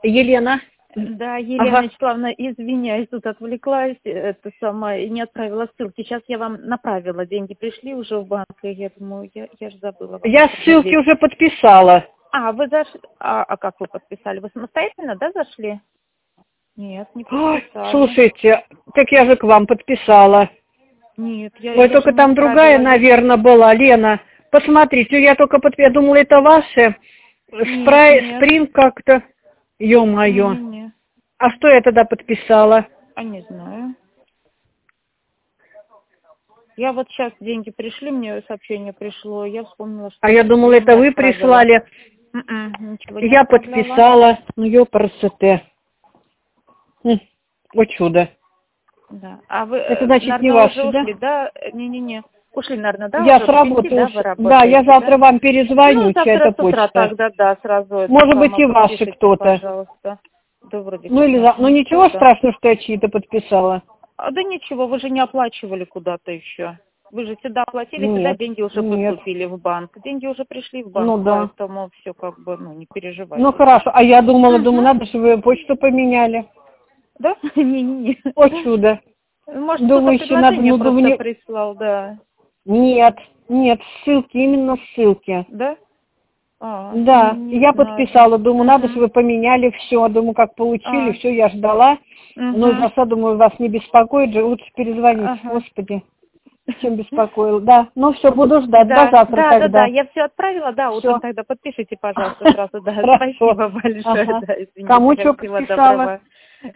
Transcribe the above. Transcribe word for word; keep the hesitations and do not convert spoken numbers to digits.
Елена. Да, Елена Ага. Вячеславовна, извиняюсь, тут отвлеклась, это самое, и не отправила ссылки. Сейчас я вам направила, деньги пришли уже в банк, и я думаю, я, я же забыла вам. Я ссылки уже подписала. А, вы зашли, а, а как вы подписали? Вы самостоятельно, да, зашли? Нет, не Ой, подписали. слушайте, так я же к вам подписала. Нет, я, Ой, я только же не там другая, отправила. наверное, была, Лена. Посмотрите, я только подписала, я думала, это ваше. Нет, Спрай, нет. спринг как-то. Ё-моё. Не-не-не. А что я тогда подписала? А не знаю. Я вот сейчас деньги пришли, мне сообщение пришло, я вспомнила, что А я думала, я это не вы отправила. прислали. М-м, ничего не Я отправляла. подписала. Ну, ёпарасоте. Хм, о чудо. Да. А вы, Это э, значит не наверное, уже ваше, да? ушли, да? Не-не-не. Ушли, наверное, да, Я уже с до пяти, работы да, уж. вы Да, я работаете, завтра да? вам Ну, перезвоню, чья-то завтра с утра почта. тогда, да, сразу это Может быть, самое, и ваши подпишите, кто-то. пожалуйста. Да, вроде Ну, как или за... наши ну ничего, ничего да. страшного, что я чьи-то подписала. А, да ничего, вы же не оплачивали куда-то еще. Вы же сюда оплатили, сюда Нет, деньги уже нет. поступили в банк. Деньги уже пришли в банк, Ну да. поэтому все как бы, ну, не Ну переживайте. хорошо. А я думала, думаю, Угу. надо, чтобы вы почту поменяли. Да? Не-не-не. О чудо. Может, кто-то Думаю, еще надо, предложение ну просто думаю, прислал, да. нет, нет, ссылки, именно ссылки. Да? А, не, Да, не я знаю, да. подписала, думаю, надо, Угу. чтобы вы поменяли все. Думаю, как получили, А, все, я ждала. Ну, угу. зато, думаю, вас не беспокоит же, лучше перезвонить. Ага. Господи, чем беспокоил. Да, ну все, буду ждать. До Да, завтра да, да, да, тогда. я все отправила, да, утром Все. тогда подпишите, пожалуйста, сразу, да. Хорошо. Спасибо большое, Ага. да, извините, Кому что всего подписала? доброго.